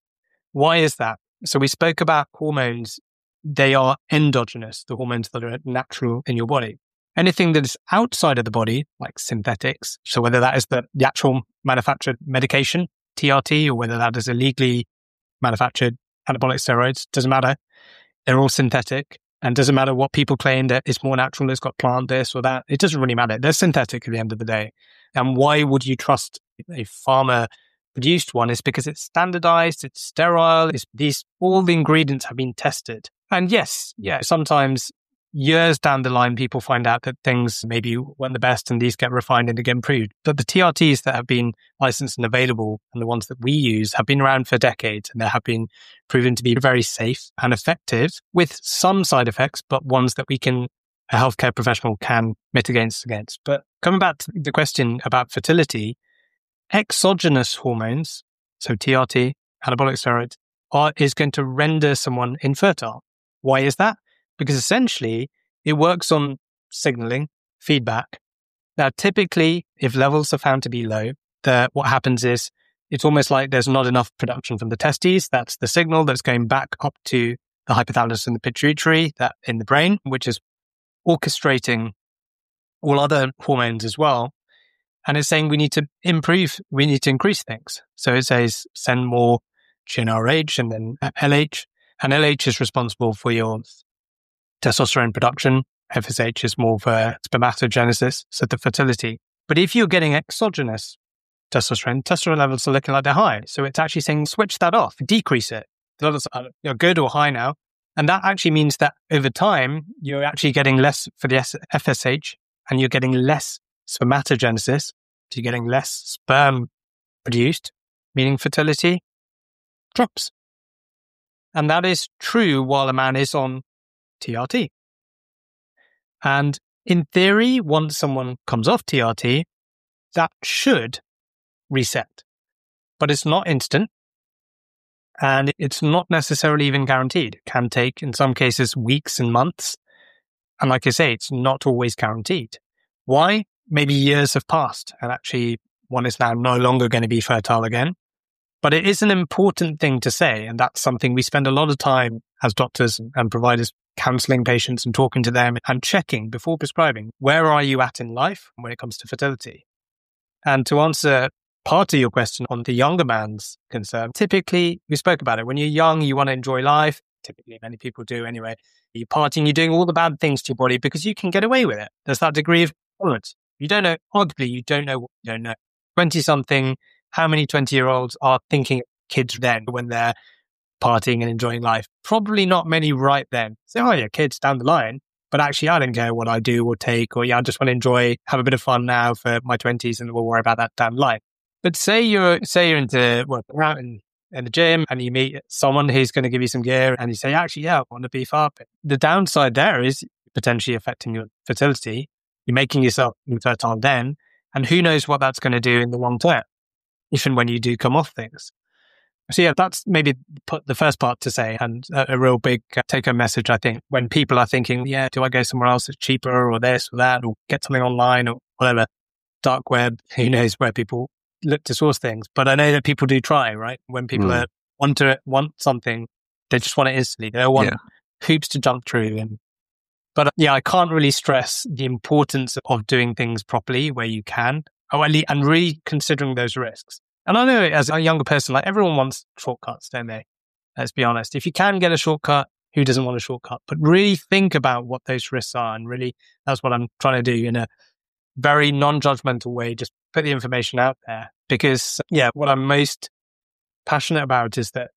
Why is that? So we spoke about hormones. They are endogenous, the hormones that are natural in your body. Anything that is outside of the body, like synthetics, so whether that is the, the actual manufactured medication, T R T, or whether that is illegally manufactured anabolic steroids, doesn't matter. They're all synthetic. And doesn't matter what people claim that it's more natural, it's got plant this or that. It doesn't really matter. They're synthetic at the end of the day. And why would you trust a pharma produced one? Is because it's standardized, it's sterile, it's these, all the ingredients have been tested. And yes, yeah, sometimes years down the line, people find out that things maybe weren't the best and these get refined and get improved. But the T R Ts that have been licensed and available and the ones that we use have been around for decades and they have been proven to be very safe and effective with some side effects, but ones that we can, a healthcare professional can mitigate against. But coming back to the question about fertility, exogenous hormones, so T R T, anabolic steroids, are, is going to render someone infertile. Why is that? Because essentially, it works on signaling, feedback. Now, typically, if levels are found to be low, the, what happens is it's almost like there's not enough production from the testes. That's the signal that's going back up to the hypothalamus and the pituitary that in the brain, which is orchestrating all other hormones as well. And it's saying we need to improve, we need to increase things. So it says send more G n R H and then L H. And L H is responsible for your testosterone production. F S H is more for spermatogenesis, so the fertility. But if you're getting exogenous testosterone, testosterone levels are looking like they're high. So it's actually saying switch that off, decrease it. The levels are good or high now. And that actually means that over time, you're actually getting less for the F S H and you're getting less spermatogenesis. So you're getting less sperm produced, meaning fertility drops. And that is true while a man is on T R T. And in theory, once someone comes off T R T, that should reset. But it's not instant. And it's not necessarily even guaranteed. It can take, in some cases, weeks and months. And like I say, it's not always guaranteed. Why? Maybe years have passed and actually one is now no longer going to be fertile again. But it is an important thing to say. And that's something we spend a lot of time as doctors and providers counseling patients and talking to them and checking before prescribing. Where are you at in life when it comes to fertility? And to answer part of your question on the younger man's concern, typically, we spoke about it. When you're young, you want to enjoy life. Typically, many people do anyway. You're partying, you're doing all the bad things to your body because you can get away with it. There's that degree of tolerance. You don't know, arguably, you don't know what you don't know. twenty-something, how many twenty-year-olds are thinking kids then when they're partying and enjoying life? Probably not many right then. So, oh yeah, kids down the line. But actually, I don't care what I do or take, or yeah, I just want to enjoy, have a bit of fun now for my twenties and we'll worry about that down the line. But say you're, say you're into working out in, in the gym and you meet someone who's going to give you some gear and you say, actually, yeah, I want to beef up. The downside there is potentially affecting your fertility. You're making yourself infertile then. And who knows what that's going to do in the long term, even when you do come off things. So yeah, that's maybe put the first part to say, and a, a real big take-home message, I think, when people are thinking, yeah, do I go somewhere else that's cheaper or this or that, or get something online or whatever, dark web, who knows where people look to source things. But I know that people do try, right? When people mm. are, want to want something, they just want it instantly. They don't want yeah. hoops to jump through. And But yeah, I can't really stress the importance of doing things properly where you can, or at least, and really considering those risks. And I know as a younger person, like everyone wants shortcuts, don't they? Let's be honest. If you can get a shortcut, who doesn't want a shortcut? But really think about what those risks are. And really, that's what I'm trying to do in a very non-judgmental way, just put the information out there. Because, yeah, what I'm most passionate about is that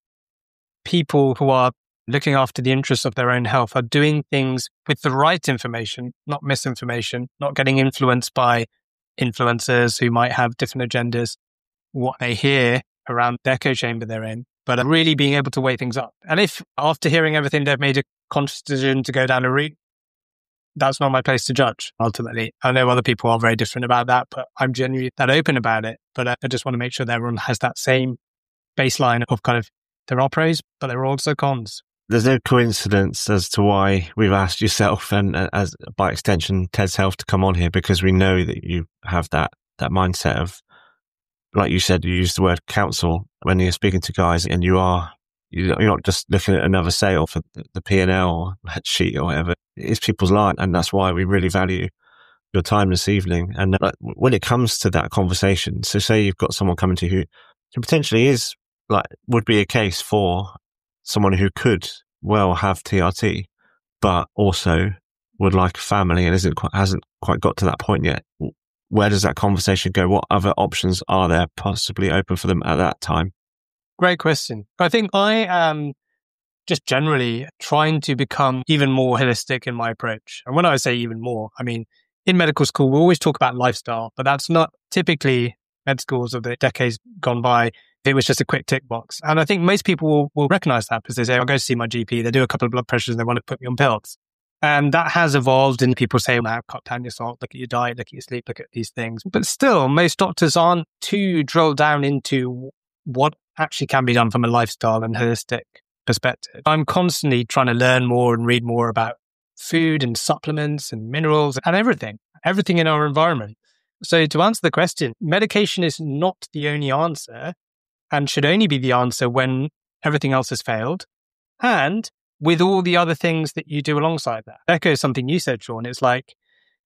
people who are looking after the interests of their own health are doing things with the right information, not misinformation, not getting influenced by influencers who might have different agendas, what they hear around the echo chamber they're in, but really being able to weigh things up. And if after hearing everything, they've made a conscious decision to go down a route, that's not my place to judge, ultimately. I know other people are very different about that, but I'm genuinely that open about it. But I just want to make sure that everyone has that same baseline of kind of, there are pros, but there are also cons. There's no coincidence as to why we've asked yourself and uh, as by extension, Ted's Health to come on here, because we know that you have that, that mindset of, like you said, you use the word counsel when you're speaking to guys, and you are, you're not just looking at another sale for the P and L or sheet or whatever. It's people's life. And that's why we really value your time this evening. And like, when it comes to that conversation, so say you've got someone coming to you who, who potentially is like, would be a case for someone who could well have T R T, but also would like a family and isn't quite, hasn't quite got to that point yet. Where does that conversation go? What other options are there possibly open for them at that time? Great question. I think I am just generally trying to become even more holistic in my approach. And when I say even more, I mean, in medical school, we always talk about lifestyle, but that's not typically med schools of the decades gone by. It was just a quick tick box. And I think most people will, will recognize that because they say, I'll go see my G P. They do a couple of blood pressures and they want to put me on pills. And that has evolved, and people say, now cut down your salt, look at your diet, look at your sleep, look at these things. But still, most doctors aren't too drilled down into what actually can be done from a lifestyle and holistic perspective. I'm constantly trying to learn more and read more about food and supplements and minerals and everything, everything in our environment. So to answer the question, medication is not the only answer and should only be the answer when everything else has failed. And with all the other things that you do alongside that. Echo something you said, Sean. It's like,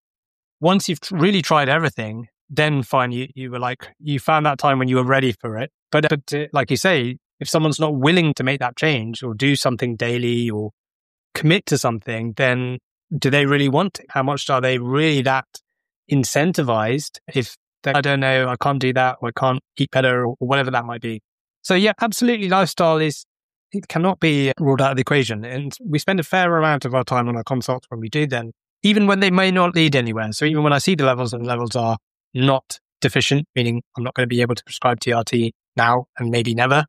once you've really tried everything, then fine, you, you were like, you found that time when you were ready for it. But, but uh, like you say, if someone's not willing to make that change or do something daily or commit to something, then do they really want it? How much are they really that incentivized if they, I don't know, I can't do that, or I can't eat better, or whatever that might be. So yeah, absolutely, lifestyle is, it cannot be ruled out of the equation. And we spend a fair amount of our time on our consults when we do them, even when they may not lead anywhere. So even when I see the levels and the levels are not deficient, meaning I'm not going to be able to prescribe T R T now and maybe never,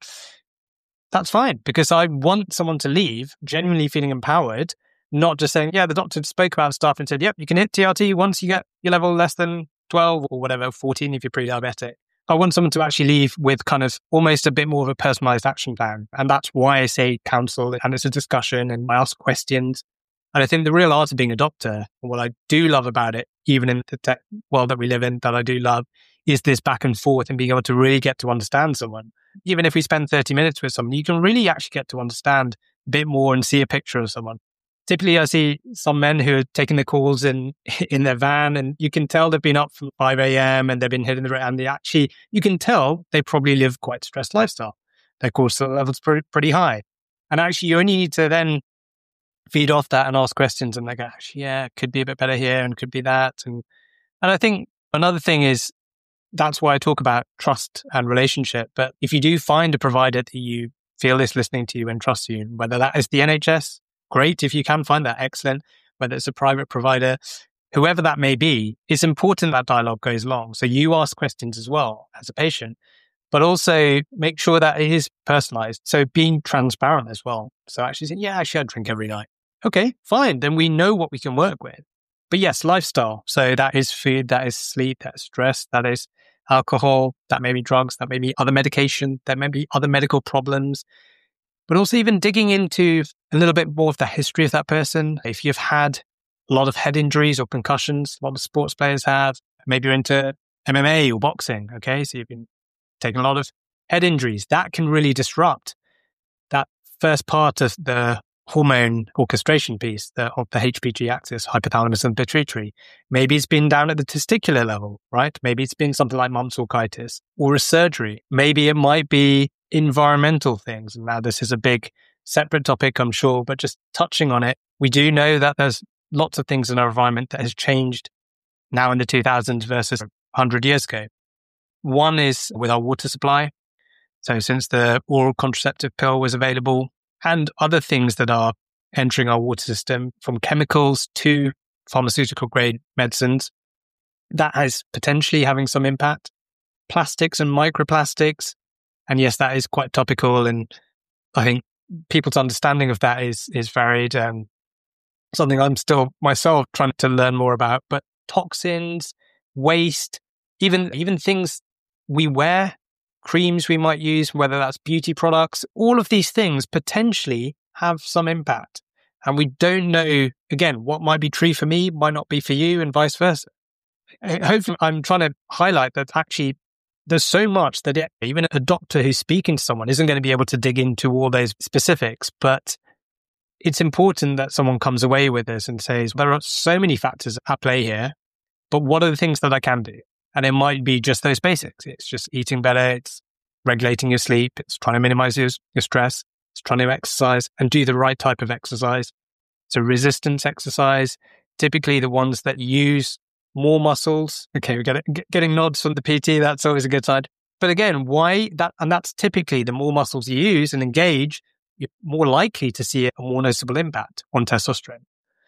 that's fine, because I want someone to leave genuinely feeling empowered, not just saying, yeah, the doctor spoke about stuff and said, yep, you can hit T R T once you get your level less than twelve or whatever, fourteen if you're pre-diabetic. I want someone to actually leave with kind of almost a bit more of a personalized action plan. And that's why I say counsel, and it's a discussion and I ask questions. And I think the real art of being a doctor, and what I do love about it, even in the tech world that we live in, that I do love, is this back and forth and being able to really get to understand someone. Even if we spend thirty minutes with someone, you can really actually get to understand a bit more and see a picture of someone. Typically, I see some men who are taking the calls in in their van, and you can tell they've been up from five a.m. and they've been hitting the, and they actually, you can tell they probably live quite a stressed lifestyle. Their cortisol levels pretty, pretty high. And actually, you only need to then feed off that and ask questions, and they go, actually, yeah, could be a bit better here and could be that. And and I think another thing is, that's why I talk about trust and relationship. But if you do find a provider that you feel is listening to you and trusts you, whether that is the N H S, great. If you can find that, excellent. Whether it's a private provider, whoever that may be, it's important that dialogue goes along. So you ask questions as well as a patient, but also make sure that it is personalized. So being transparent as well. So actually saying, yeah, actually I drink every night. Okay, fine. Then we know what we can work with. But yes, lifestyle. So that is food, that is sleep, that is stress, that is alcohol, that may be drugs, that may be other medication, that may be other medical problems. But also even digging into a little bit more of the history of that person. If you've had a lot of head injuries or concussions, a lot of sports players have, maybe you're into M M A or boxing, okay? So you've been taking a lot of head injuries. That can really disrupt that first part of the hormone orchestration piece, the, of the H P G axis, hypothalamus and pituitary. Maybe it's been down at the testicular level, right? Maybe it's been something like mumps orchitis or a surgery. Maybe it might be environmental things. Now, this is a big separate topic, I'm sure, but just touching on it, we do know that there's lots of things in our environment that has changed now in the two thousands versus one hundred years ago. One is with our water supply. So since the oral contraceptive pill was available and other things that are entering our water system, from chemicals to pharmaceutical grade medicines, that is potentially having some impact. Plastics and microplastics. And yes, that is quite topical. And I think people's understanding of that is, is varied and something I'm still myself trying to learn more about. But toxins, waste, even, even things we wear, creams we might use, whether that's beauty products, all of these things potentially have some impact. And we don't know, again, what might be true for me might not be for you and vice versa. Hopefully, I'm trying to highlight that actually there's so much that it, even a doctor who's speaking to someone isn't going to be able to dig into all those specifics. But it's important that someone comes away with this and says, there are so many factors at play here, but what are the things that I can do? And it might be just those basics. It's just eating better. It's regulating your sleep. It's trying to minimize your, your stress. It's trying to exercise and do the right type of exercise. So resistance exercise, typically the ones that use more muscles. Okay, we're getting, getting nods from the P T. That's always a good sign. But again, why that? And that's typically the more muscles you use and engage, you're more likely to see a more noticeable impact on testosterone.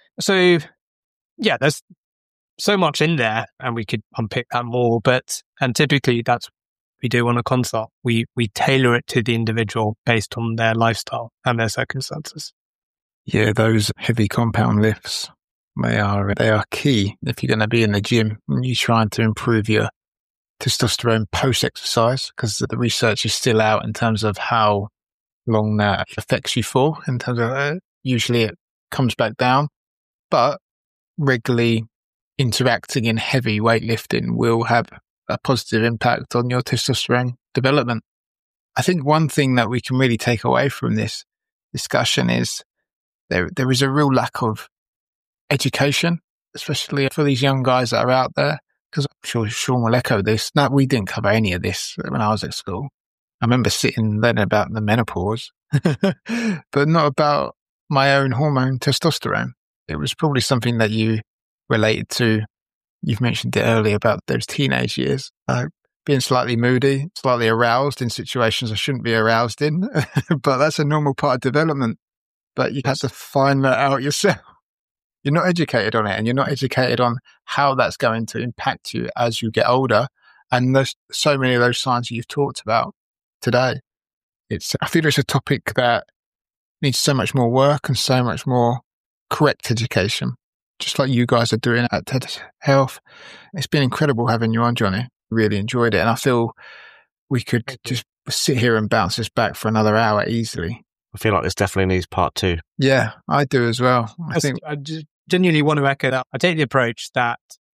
So yeah, there's so much in there and we could unpick that more. But, and typically that's what we do on a consult. We, we tailor it to the individual based on their lifestyle and their circumstances. Yeah, those heavy compound lifts, they are they are key if you're going to be in the gym and you're trying to improve your testosterone post-exercise, because the research is still out in terms of how long that affects you for. In terms of uh, usually it comes back down, but regularly interacting in heavy weightlifting will have a positive impact on your testosterone development. I think one thing that we can really take away from this discussion is there there is a real lack of education, especially for these young guys that are out there, because I'm sure Sean will echo this. No, we didn't cover any of this when I was at school. I remember sitting learning about the menopause, but not about my own hormone, testosterone. It was probably something that you related to. You've mentioned it earlier about those teenage years, uh, being slightly moody, slightly aroused in situations I shouldn't be aroused in, but that's a normal part of development. But you have to find that out yourself. You're not educated on it, and you're not educated on how that's going to impact you as you get older. And there's so many of those signs you've talked about today. It's, I feel it's a topic that needs so much more work and so much more correct education, just like you guys are doing at TED Health. It's been incredible having you on, Johnny. Really enjoyed it. And I feel we could just sit here and bounce this back for another hour easily. I feel like this definitely needs part two. Yeah, I do as well. I, I think I just genuinely want to echo that. I take the approach that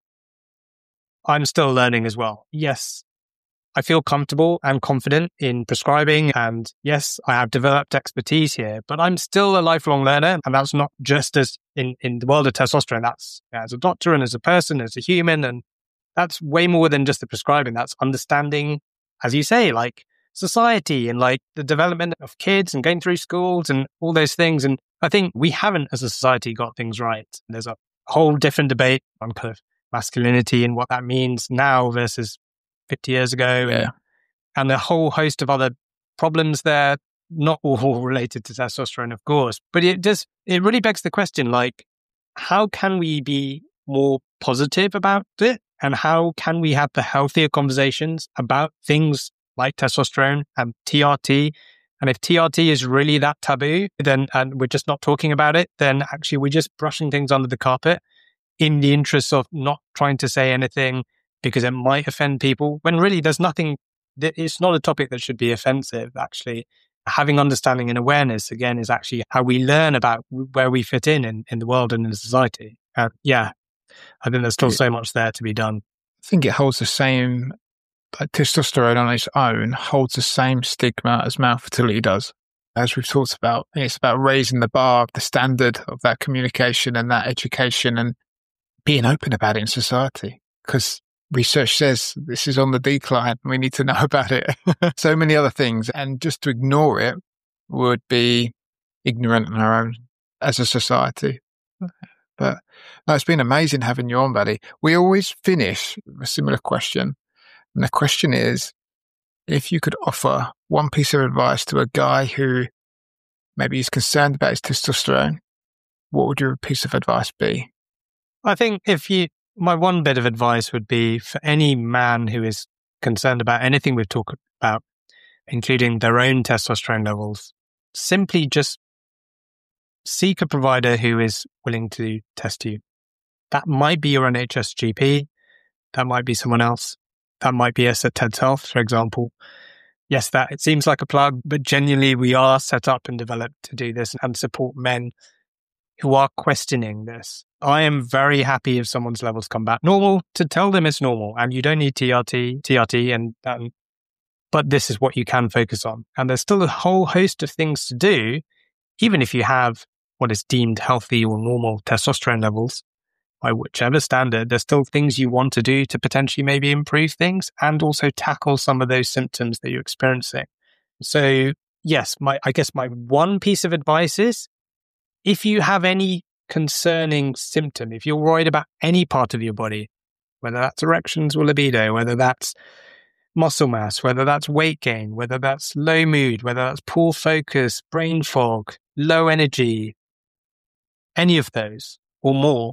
I'm still learning as well. Yes, I feel comfortable and confident in prescribing. And yes, I have developed expertise here, but I'm still a lifelong learner. And that's not just as in, in the world of testosterone. That's as a doctor and as a person, as a human. And that's way more than just the prescribing. That's understanding, as you say, like society and like the development of kids and going through schools and all those things. And I think we haven't as a society got things right. There's a whole different debate on kind of masculinity and what that means now versus fifty years ago. Yeah. And, and a whole host of other problems there, not all related to testosterone, of course. But it does, it really begs the question, like, how can we be more positive about it? And how can we have the healthier conversations about things like testosterone and T R T? And if T R T is really that taboo, then, and we're just not talking about it, then actually we're just brushing things under the carpet in the interest of not trying to say anything because it might offend people, when really there's nothing, it's not a topic that should be offensive. Actually, having understanding and awareness, again, is actually how we learn about where we fit in in, in the world and in the society. Uh, yeah, I think there's still so much there to be done. I think it holds the same, like testosterone on its own holds the same stigma as male fertility does. As we've talked about, it's about raising the bar, the standard of that communication and that education and being open about it in society. Because research says this is on the decline. We need to know about it. So many other things. And just to ignore it would be ignorant on our own as a society. But no, it's been amazing having you on, buddy. We always finish with a similar question. And the question is, if you could offer one piece of advice to a guy who maybe is concerned about his testosterone, what would your piece of advice be? I think if you, my one bit of advice would be for any man who is concerned about anything we've talked about, including their own testosterone levels, simply just seek a provider who is willing to test you. That might be your N H S G P. That might be someone else. That might be us at TEDS Health, for example. Yes, that it seems like a plug, but genuinely we are set up and developed to do this and support men who are questioning this. I am very happy if someone's levels come back normal to tell them it's normal and you don't need T R T, T R T, and um, but this is what you can focus on. And there's still a whole host of things to do, even if you have what is deemed healthy or normal testosterone levels, by whichever standard, there's still things you want to do to potentially maybe improve things and also tackle some of those symptoms that you're experiencing. So yes, my I guess my one piece of advice is, if you have any concerning symptom, if you're worried about any part of your body, whether that's erections or libido, whether that's muscle mass, whether that's weight gain, whether that's low mood, whether that's poor focus, brain fog, low energy, any of those or more,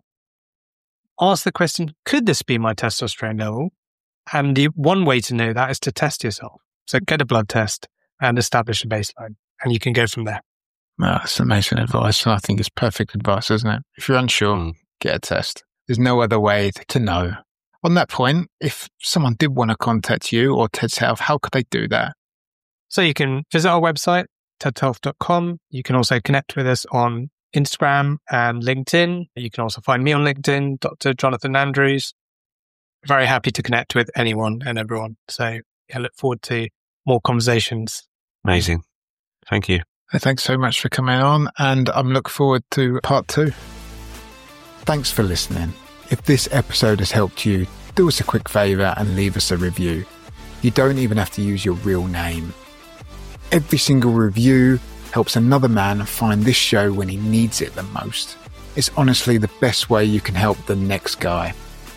ask the question, could this be my testosterone level? And the one way to know that is to test yourself. So get a blood test and establish a baseline, and you can go from there. Well, that's amazing advice. I think it's perfect advice, isn't it? If you're unsure, mm. get a test. There's no other way to know. On that point, if someone did want to contact you or TEDS Health, how could they do that? So you can visit our website, teds health dot com. You can also connect with us on Instagram and LinkedIn. You can also find me on LinkedIn, Doctor Jonathan Andrews. Very happy to connect with anyone and everyone. So I look forward to more conversations. Amazing. Thank you. Thanks so much for coming on, and I'm looking forward to part two. Thanks for listening. If this episode has helped you, do us a quick favour and leave us a review. You don't even have to use your real name. Every single review helps another man find this show when he needs it the most. It's honestly the best way you can help the next guy.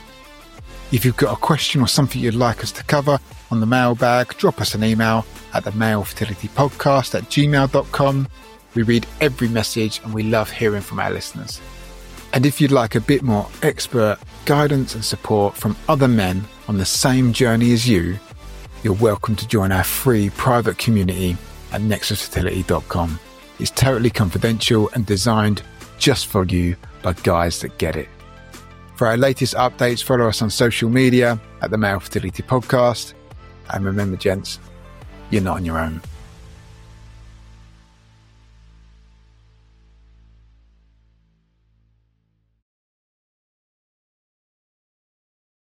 If you've got a question or something you'd like us to cover on the mailbag, drop us an email at the male fertility podcast at gmail dot com. We read every message and we love hearing from our listeners. And if you'd like a bit more expert guidance and support from other men on the same journey as you, you're welcome to join our free private community at nexus fertility dot com. It's totally confidential and designed just for you by guys that get it. For our latest updates, follow us on social media at the Male Fertility Podcast. And remember, gents, you're not on your own.